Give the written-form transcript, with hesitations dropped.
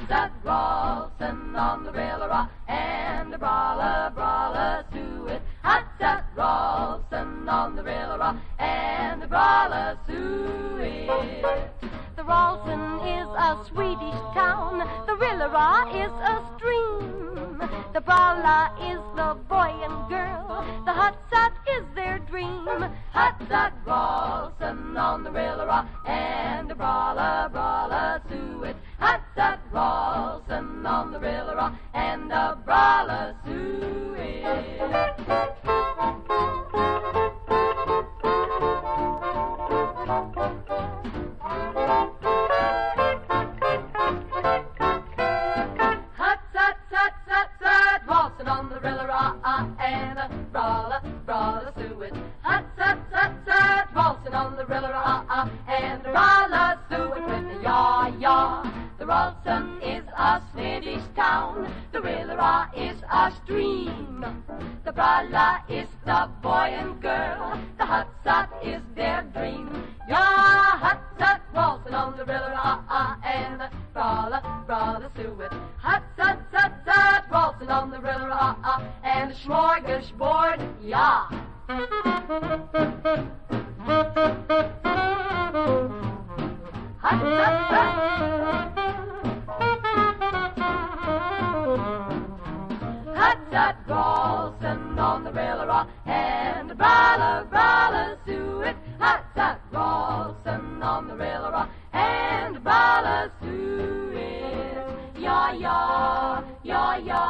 Hudson Rawson on the Rilla and the brawler suet. Hudson Rawson on the Rilla and the brawler suet. The Rawson is a Swedish town, the Rilla is a stream. The Brawler is the boy and girl, the Hudson is their dream. Hudson Rawson on the Rilla and the brawler suet. Hudson Rawson on the Rilla and the brawler suet. Rawson on the Rilla and the brawler suet. Hudson Rawson on the Rilla and the brawler suet with the yaw. The Rawson is a Swedish town, the Rilla is a stream. The brawler is the boy and girl, the Hudson is their dream. Yeah, Hudson Rawson on the Rilla and the brawler suet. Hudson Rawson on the Rilla and the smorgasbord, yeah. Hudson Rawson on the Rilla and the brawler suet. Hudson Rawson on the Rilla and the brawler suet. Yeah, yeah, yeah, yeah.